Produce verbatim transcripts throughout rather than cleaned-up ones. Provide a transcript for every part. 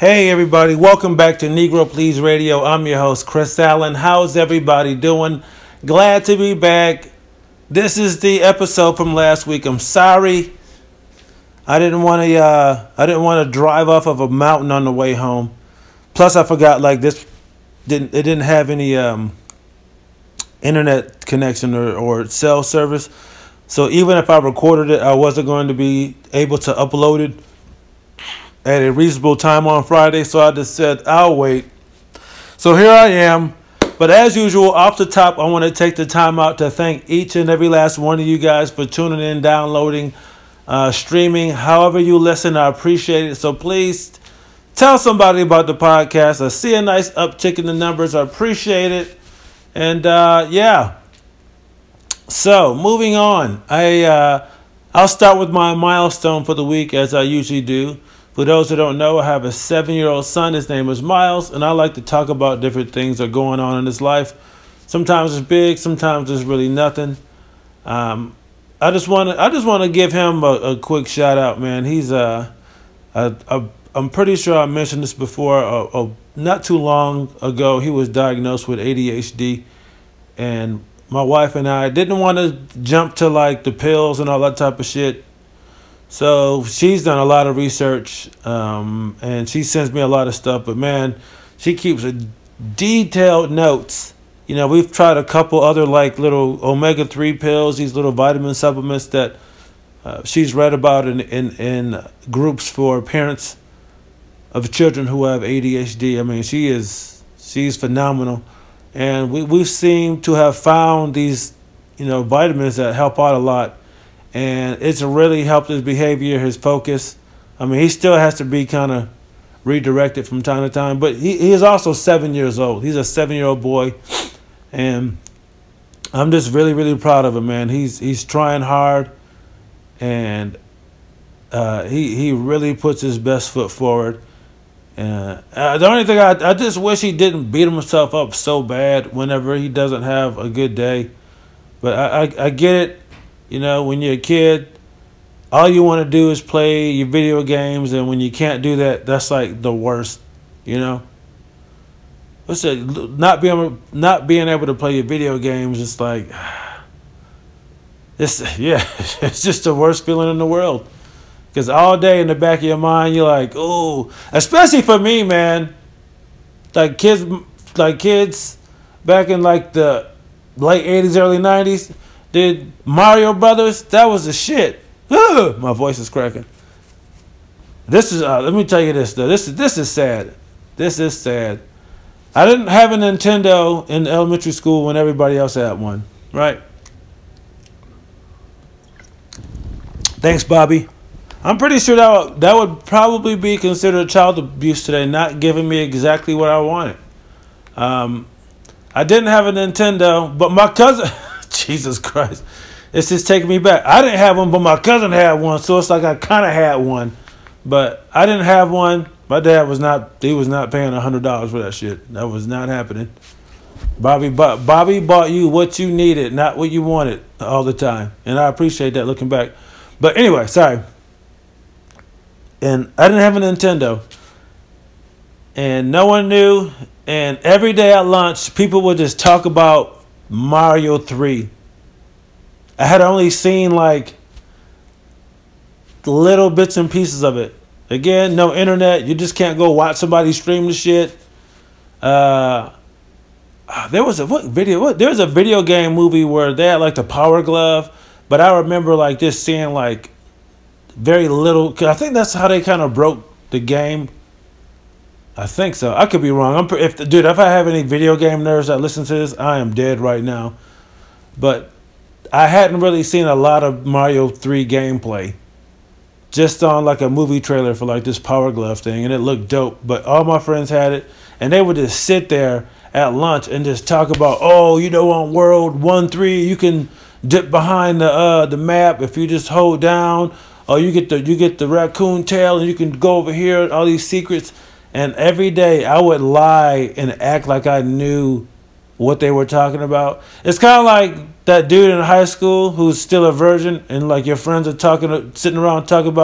Hey everybody, welcome back to Negro Please Radio. I'm your host, Chris Allen. How's everybody doing? Glad to be back. This is the episode from last week. I'm sorry. I didn't want to uh, I didn't want to drive off of a mountain on the way home. Plus I forgot like this didn't it didn't have any um, internet connection or, or cell service. So even if I recorded it, I wasn't going to be able to upload it at a reasonable time on Friday, so I just said, I'll wait. So here I am. But as usual, off the top, I want to take the time out to thank each and every last one of you guys for tuning in, downloading, uh, streaming, however you listen. I appreciate it. So please tell somebody about the podcast. I see a nice uptick in the numbers. I appreciate it. And uh, yeah. So moving on. I, uh, I'll start with my milestone for the week, as I usually do. For those who don't know, I have a seven-year-old son. His name is Miles, and I like to talk about different things that are going on in his life. Sometimes it's big, sometimes it's really nothing. Um, I just want to, I just want to give him a, a quick shout out, man. He's uh, a, a, I'm pretty sure I mentioned this before. Uh, uh, not too long ago, he was diagnosed with A D H D, and my wife and I didn't want to jump to like the pills and all that type of shit. So she's done a lot of research, um, and she sends me a lot of stuff. But, man, she keeps a detailed notes. You know, we've tried a couple other, like, little omega three pills, these little vitamin supplements that uh, she's read about in, in, in groups for parents of children who have A D H D. I mean, she is she's phenomenal. And we, we seem to have found these, you know, vitamins that help out a lot. And it's really helped his behavior, his focus. I mean, he still has to be kind of redirected from time to time. But he, he is also seven years old. He's a seven-year-old boy. And I'm just really, really proud of him, man. He's he's trying hard. And uh, he, he really puts his best foot forward. Uh, the only thing, I, I just wish he didn't beat himself up so bad whenever he doesn't have a good day. But I, I, I get it. You know, when you're a kid, all you want to do is play your video games, and when you can't do that, that's like the worst. You know, what's it? Not being not being able to play your video games, it's like, it's yeah, it's just the worst feeling in the world. Because all day in the back of your mind, you're like, oh, especially for me, man. Like kids, like kids, back in like the late eighties, early nineties. Did Mario Brothers? That was the shit. Ugh, my voice is cracking. This is. Uh, let me tell you this though. This is this is sad. This is sad. I didn't have a Nintendo in elementary school when everybody else had one. Right? Thanks, Bobby. I'm pretty sure that would, that would probably be considered child abuse today, not giving me exactly what I wanted. Um, I didn't have a Nintendo, but my cousin. Jesus Christ. It's just taking me back. I didn't have one, but my cousin had one, so it's like I kind of had one. But I didn't have one. My dad was not, he was not paying one hundred dollars for that shit. That was not happening. Bobby bought, Bobby bought you what you needed, not what you wanted all the time. And I appreciate that looking back. But anyway, sorry. And I didn't have a Nintendo. And no one knew. And every day at lunch, people would just talk about Mario three. I had only seen like little bits and pieces of it. Again, no internet. You just can't go watch somebody stream the shit. Uh, there was a what video? What there was a video game movie where they had like the Power Glove, but I remember like just seeing like very little. Cause I think that's how they kind of broke the game. I think so. I could be wrong. I'm if dude, if I have any video game nerds that listen to this, I am dead right now. But I hadn't really seen a lot of Mario three gameplay. Just on like a movie trailer for like this Power Glove thing, and it looked dope. But all my friends had it, and they would just sit there at lunch and just talk about, oh, you know, on World One Three, you can dip behind the uh the map if you just hold down, or you get the you get the raccoon tail, and you can go over here. All these secrets. And every day I would lie and act like I knew what they were talking about. It's kind of like that dude in high school who's still a virgin, and like your friends are talking, sitting around talking about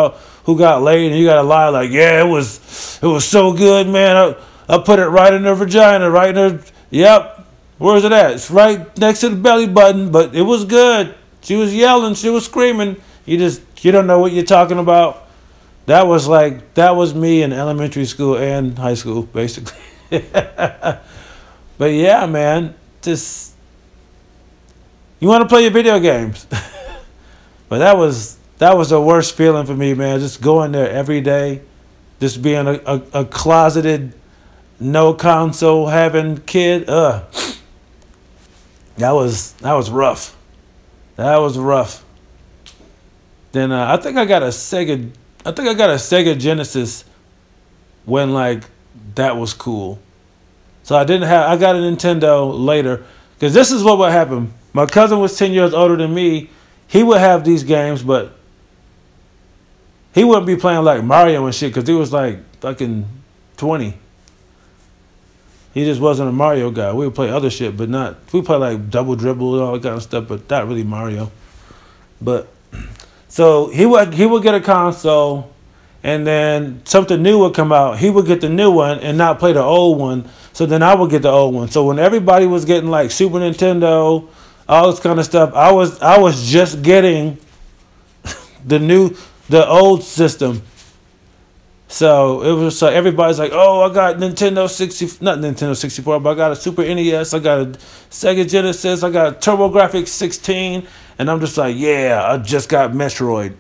who got laid, and you gotta lie like, yeah, it was, it was so good, man. I, I put it right in her vagina, right in her. Yep. Where's it at? It's right next to the belly button, but it was good. She was yelling, she was screaming. You just, you don't know what you're talking about. That was like, that was me in elementary school and high school, basically. But yeah, man, just, you want to play your video games. But that was, that was the worst feeling for me, man. Just going there every day, just being a, a, a closeted, no console having kid. Ugh. That was, that was rough. That was rough. Then uh, I think I got a Sega, I think I got a Sega Genesis when like that was cool. So I didn't have, I got a Nintendo later, because this is what would happen. My cousin was ten years older than me. He would have these games, but he wouldn't be playing like Mario and shit, because he was like fucking twenty. He just wasn't a Mario guy. We would play other shit, but not, we play like Double Dribble and all that kind of stuff, but not really Mario. But so he would he would get a console, and then something new would come out. He would get the new one and not play the old one. So then I would get the old one. So when everybody was getting like Super Nintendo, all this kind of stuff, I was I was just getting the new the old system. So it was like everybody's like, oh, I got Nintendo sixty, not Nintendo sixty-four, but I got a Super N E S, I got a Sega Genesis, I got a TurboGrafx sixteen, and I'm just like, yeah, I just got Metroid.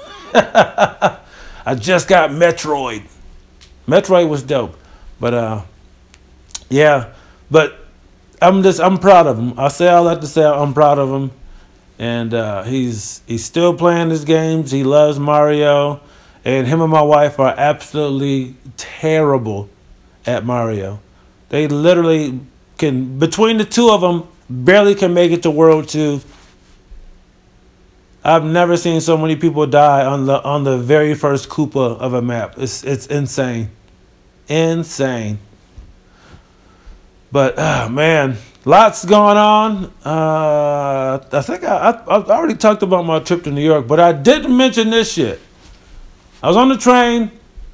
I just got Metroid. Metroid was dope, but uh, yeah, but I'm just I'm proud of him. I say all that to say I'm proud of him, and uh, he's he's still playing his games. He loves Mario. And him and my wife are absolutely terrible at Mario. They literally can, between the two of them, barely can make it to World Two. I've never seen so many people die on the on the very first Koopa of a map. It's it's insane, insane. But oh, man, lots going on. Uh, I think I, I I already talked about my trip to New York, but I didn't mention this shit. I was on the train,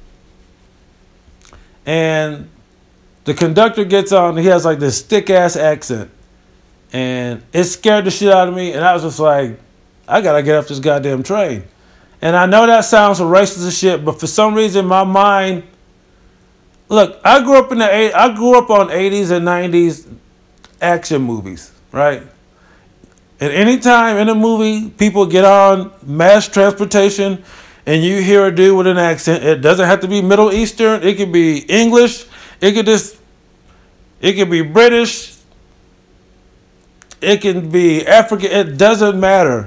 and the conductor gets on, and he has like this thick-ass accent, and it scared the shit out of me, and I was just like, I gotta get off this goddamn train. And I know that sounds racist as shit, but for some reason, my mind, look, I grew up in the eight, I grew up on eighties and nineties action movies, right? At any time in a movie, people get on mass transportation, and you hear a dude with an accent. It doesn't have to be Middle Eastern. It could be English. It could just, it could be British. It can be African. It doesn't matter.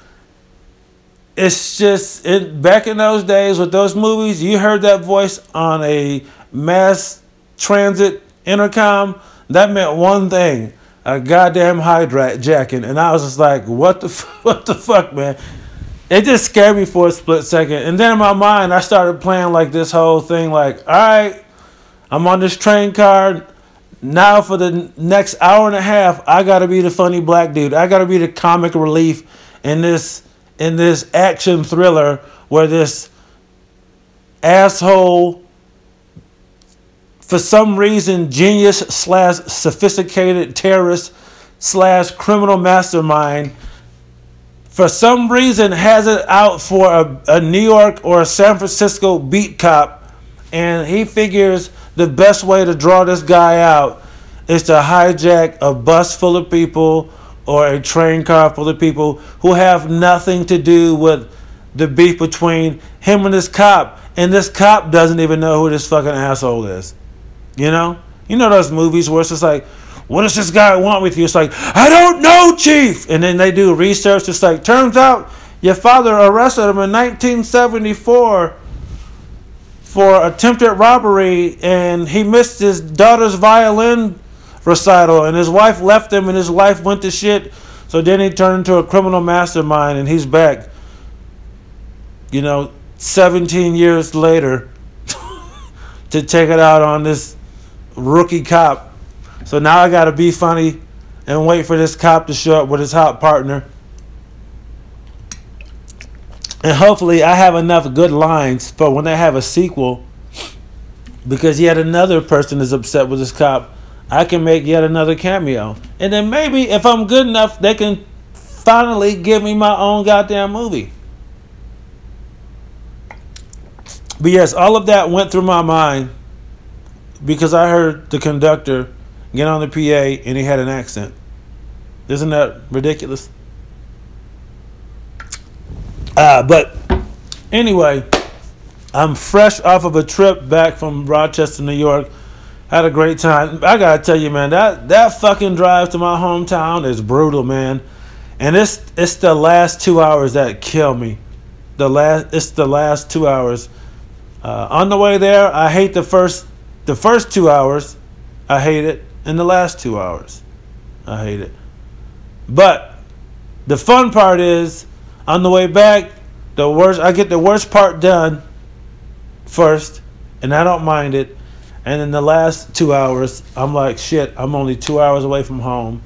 It's just, it, back in those days with those movies, you heard that voice on a mass transit intercom. That meant one thing, a goddamn hijacking. And I was just like, what the, f- what the fuck, man? It just scared me for a split second. And then in my mind, I started playing like this whole thing like, all right, I'm on this train car. Now for the next hour and a half, I got to be the funny black dude. I got to be the comic relief in this in this action thriller where this asshole, for some reason, genius slash sophisticated terrorist slash criminal mastermind, for some reason has it out for a, a New York or a San Francisco beat cop, and he figures the best way to draw this guy out is to hijack a bus full of people or a train car full of people who have nothing to do with the beef between him and this cop, and this cop doesn't even know who this fucking asshole is. You know? You know those movies where it's just like, what does this guy want with you? It's like, I don't know, Chief. And then they do research. It's like, turns out your father arrested him in nineteen seventy-four for attempted robbery, and he missed his daughter's violin recital, and his wife left him, and his life went to shit. So then he turned into a criminal mastermind, and he's back, you know, seventeen years later to take it out on this rookie cop. So now I got to be funny and wait for this cop to show up with his hot partner. And hopefully I have enough good lines for when they have a sequel, because yet another person is upset with this cop, I can make yet another cameo. And then maybe if I'm good enough, they can finally give me my own goddamn movie. But yes, all of that went through my mind because I heard the conductor get on the P A and he had an accent. Isn't that ridiculous? Uh, but anyway, I'm fresh off of a trip back from Rochester, New York. Had a great time. I gotta tell you, man, that, that fucking drive to my hometown is brutal, man. And it's it's the last two hours that kill me. The last it's the last two hours. Uh, on the way there, I hate the first the first two hours. I hate it, and the last two hours, I hate it. But the fun part is on the way back. The worst I get the worst part done first, and I don't mind it. And in the last two hours, I'm like, shit. I'm only two hours away from home,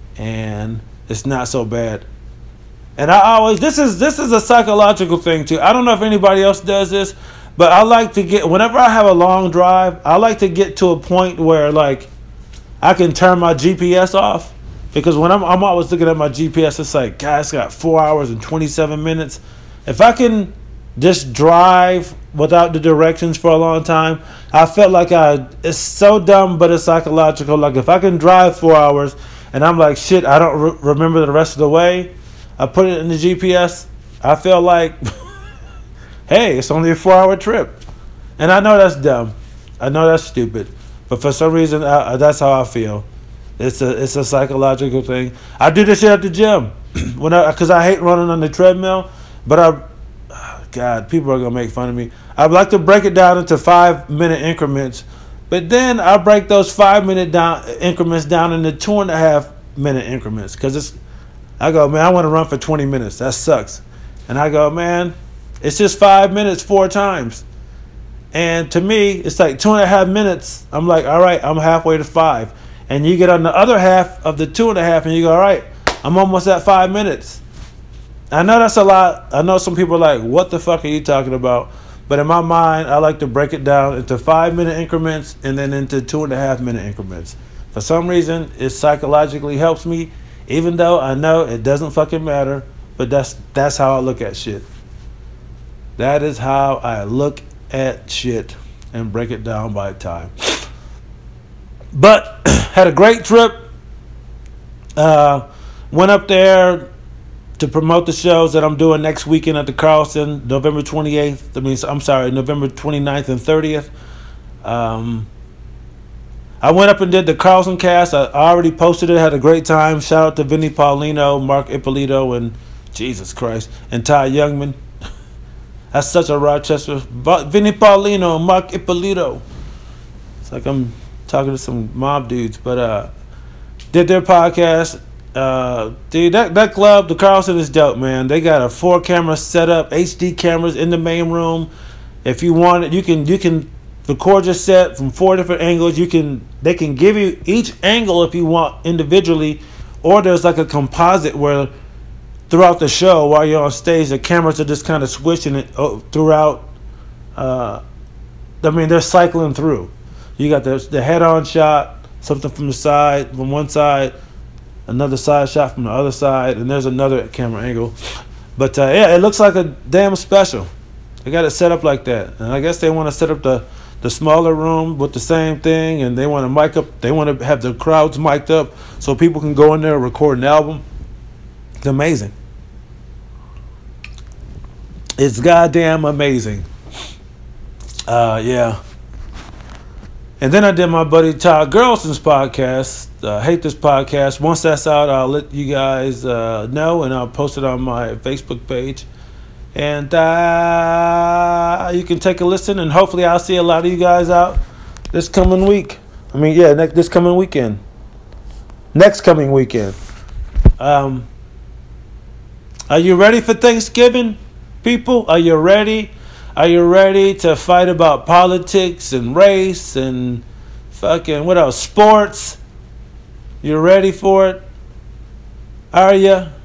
and it's not so bad. And I always this is this is a psychological thing too. I don't know if anybody else does this. But I like to get, whenever I have a long drive, I like to get to a point where, like, I can turn my G P S off. Because when I'm, I'm always looking at my G P S, it's like, God, it's got four hours and twenty-seven minutes. If I can just drive without the directions for a long time, I felt like I, it's so dumb, but it's psychological. Like, if I can drive four hours and I'm like, shit, I don't re- remember the rest of the way, I put it in the G P S, I feel like... hey, it's only a four-hour trip. And I know that's dumb. I know that's stupid. But for some reason, I, that's how I feel. It's a it's a psychological thing. I do this shit at the gym. when I Because I hate running on the treadmill. But I... Oh God, people are going to make fun of me. I'd like to break it down into five-minute increments. But then I break those five-minute down increments down into two-and-a-half-minute increments. Because it's... I go, man, I want to run for twenty minutes. That sucks. And I go, man... it's just five minutes four times. And to me, it's like two and a half minutes. I'm like, all right, I'm halfway to five. And you get on the other half of the two and a half and you go, all right, I'm almost at five minutes. I know that's a lot. I know some people are like, what the fuck are you talking about? But in my mind, I like to break it down into five minute increments and then into two and a half minute increments. For some reason, it psychologically helps me, even though I know it doesn't fucking matter. But that's that's how I look at shit. That is how I look at shit and break it down by time. But had a great trip. Uh, went up there to promote the shows that I'm doing next weekend at the Carlson, November twenty-eighth. I mean, I'm sorry, November twenty-ninth and thirtieth. Um, I went up and did the Carlson cast. I already posted it. Had a great time. Shout out to Vinny Paulino, Mark Ippolito, and Jesus Christ, and Ty Youngman. That's such a Rochester. Vinny Paulino and Mark Ippolito. It's like I'm talking to some mob dudes. But uh, did their podcast. Uh, dude, that, that club, the Carlson, is dope, man. They got a four camera setup, H D cameras in the main room. If you want it, you can you can record your set from four different angles. You can they can give you each angle if you want individually, or there's like a composite where throughout the show, while you're on stage, the cameras are just kind of switching it throughout. Uh, I mean, they're cycling through. You got the the head-on shot, something from the side, from one side, another side shot from the other side, and there's another camera angle. But uh, yeah, it looks like a damn special. They got it set up like that, and I guess they want to set up the the smaller room with the same thing, and they want to mic up. They want to have the crowds mic'd up so people can go in there and record an album. It's amazing. It's goddamn amazing. Uh, yeah. And then I did my buddy Todd Gerlson's podcast, uh, Hate This Podcast. Once that's out, I'll let you guys uh, know, and I'll post it on my Facebook page. And uh, you can take a listen, and hopefully I'll see a lot of you guys out this coming week. I mean, yeah, next this coming weekend. Next coming weekend. Um, are you ready for Thanksgiving, people? Are you ready? Are you ready to fight about politics and race and fucking, what else, sports? You ready for it? Are you?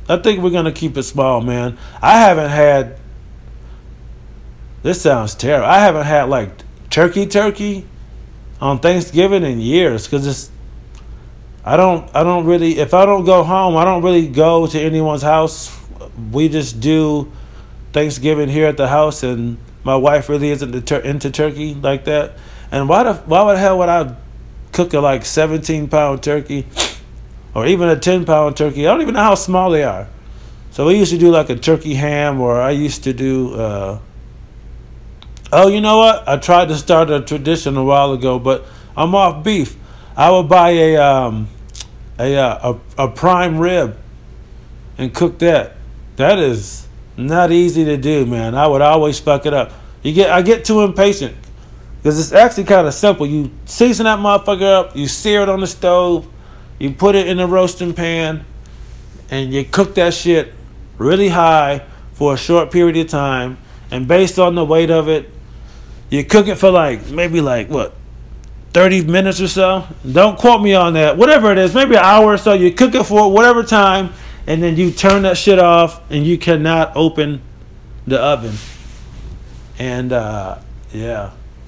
I think we're gonna keep it small, man. I haven't had. This sounds terrible. I haven't had like turkey, turkey on Thanksgiving in years because it's. I don't. I don't really. If I don't go home, I don't really go to anyone's house. We just do Thanksgiving here at the house, and my wife really isn't into turkey like that. And why the why the hell would I cook a like seventeen pound turkey, or even a ten pound turkey? I don't even know how small they are. So we used to do like a turkey ham, or I used to do. Uh, oh, you know what? I tried to start a tradition a while ago, but I'm off beef. I would buy a um, a, a a prime rib and cook that. That is not easy to do, man. I would always fuck it up. You get I get too impatient because it's actually kind of simple. You season that motherfucker up, you sear it on the stove, you put it in a roasting pan, and you cook that shit really high for a short period of time. And based on the weight of it, you cook it for like maybe like what? thirty minutes or so. Don't quote me on that. Whatever it is, maybe an hour or so. You cook it for whatever time, and then you turn that shit off, and you cannot open the oven. And uh, yeah,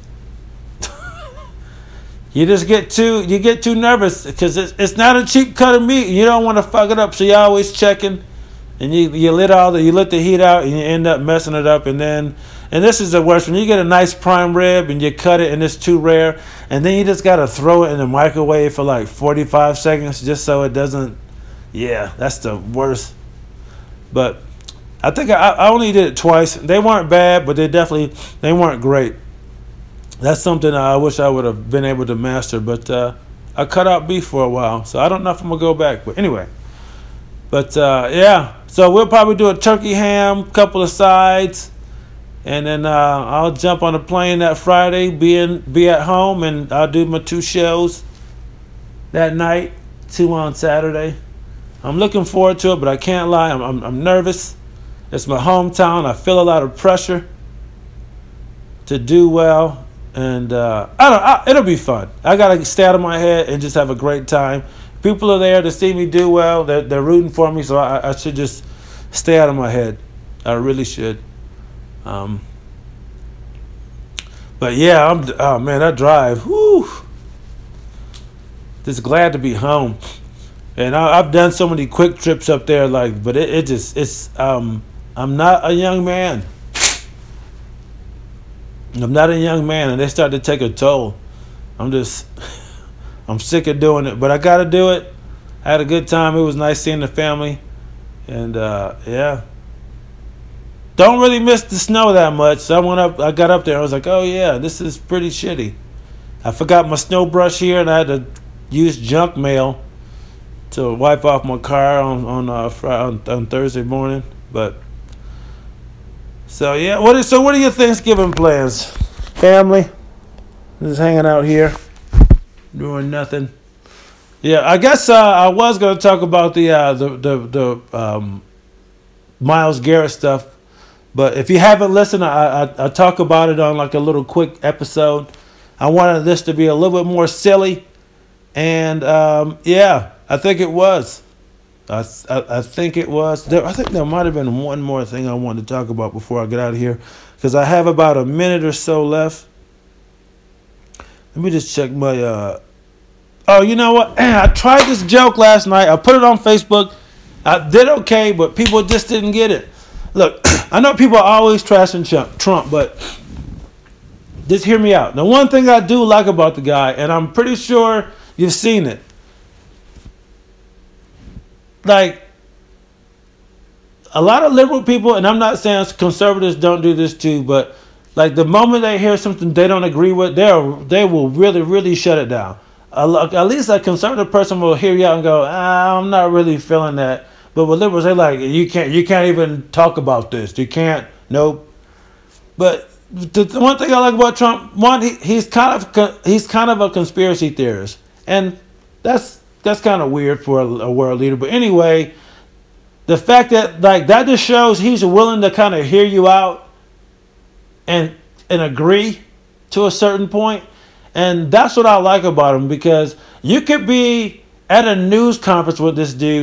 you just get too you get too nervous because it's it's not a cheap cut of meat. You don't want to fuck it up, so you're always checking, and you you lit all the you lit the heat out, and you end up messing it up, and then. And this is the worst. When you get a nice prime rib and you cut it and it's too rare, and then you just got to throw it in the microwave for like forty-five seconds just so it doesn't. Yeah, that's the worst. But I think I, I only did it twice. They weren't bad, but they definitely they weren't great. That's something I wish I would have been able to master. But uh, I cut out beef for a while, so I don't know if I'm going to go back. But anyway. But uh, yeah, so we'll probably do a turkey ham, couple of sides. And then uh, I'll jump on a plane that Friday, be in, be at home, and I'll do my two shows that night, two on Saturday. I'm looking forward to it, but I can't lie, I'm I'm, I'm nervous. It's my hometown. I feel a lot of pressure to do well, and uh, I don't. I, it'll be fun. I gotta stay out of my head and just have a great time. People are there to see me do well. They're they're rooting for me, so I, I should just stay out of my head. I really should. Um, but yeah, I'm. Oh man, that drive. Whoo! Just glad to be home, and I, I've done so many quick trips up there. Like, but it, it just it's. Um, I'm not a young man. I'm not a young man, and they start to take a toll. I'm just. I'm sick of doing it, but I got to do it. I had a good time. It was nice seeing the family, and uh, yeah. Don't really miss the snow that much. So I went up. I got up there. I was like, "Oh yeah, this is pretty shitty." I forgot my snow brush here, and I had to use junk mail to wipe off my car on on uh, Friday, on, on Thursday morning. But so yeah, what is so? What are your Thanksgiving plans? Family, just hanging out here, doing nothing. Yeah, I guess uh, I was gonna talk about the uh, the the the um, Myles Garrett stuff. But if you haven't listened, I, I I talk about it on like a little quick episode. I wanted this to be a little bit more silly, and um, yeah, I think it was. I I, I think it was. There, I think there might have been one more thing I wanted to talk about before I get out of here, because I have about a minute or so left. Let me just check my. Uh... Oh, you know what? I tried this joke last night. I put it on Facebook. I did okay, but people just didn't get it. Look, I know people are always trashing Trump, but just hear me out. The one thing I do like about the guy, and I'm pretty sure you've seen it, like a lot of liberal people, and I'm not saying conservatives don't do this too, but like the moment they hear something they don't agree with, they they will really, really shut it down. At least a conservative person will hear you out and go, ah, I'm not really feeling that. But with liberals, they like you can't you can't even talk about this. You can't. Nope. But the, the one thing I like about Trump, one he, he's kind of he's kind of a conspiracy theorist, and that's that's kind of weird for a, a world leader. But anyway, the fact that like that just shows he's willing to kind of hear you out and and agree to a certain point, and that's what I like about him, because you could be at a news conference with this dude.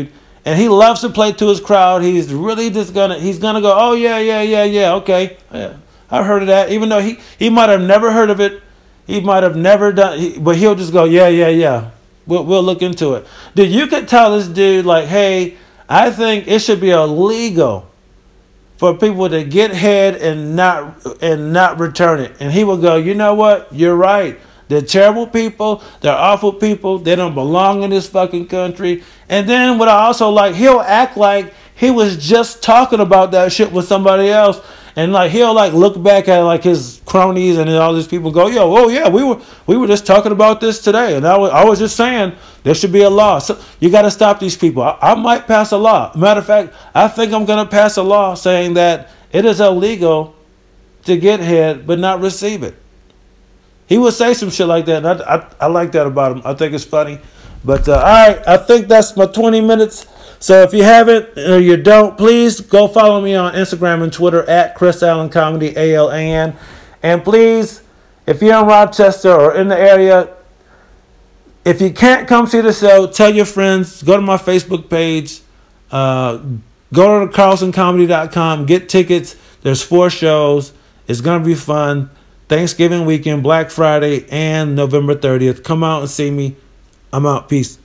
and he loves to play to his crowd. He's really just gonna he's gonna go, oh yeah, yeah, yeah, yeah, okay, yeah, I've heard of that. Even though he he might have never heard of it, he might have never done, he, but he'll just go, yeah, yeah, yeah. We'll we'll look into it. Dude, you could tell this dude like, hey, I think it should be illegal for people to get head and not and not return it. And he will go, you know what? You're right. They're terrible people. They're awful people. They don't belong in this fucking country. And then what I also like, he'll act like he was just talking about that shit with somebody else. And like he'll like look back at like his cronies and all these people go, yo, oh yeah, we were we were just talking about this today. And I was, I was just saying there should be a law. So you got to stop these people. I, I might pass a law. Matter of fact, I think I'm going to pass a law saying that it is illegal to get head but not receive it. He would say some shit like that, and I, I, I like that about him. I think it's funny. But, uh, all right, I think that's my twenty minutes. So if you haven't or you don't, please go follow me on Instagram and Twitter at Chris Allen Comedy, A L A N. And please, if you're in Rochester or in the area, if you can't come see the show, tell your friends, go to my Facebook page, uh, go to carlson comedy dot com, get tickets. There's four shows. It's going to be fun. Thanksgiving weekend, Black Friday, and November thirtieth. Come out and see me. I'm out. Peace.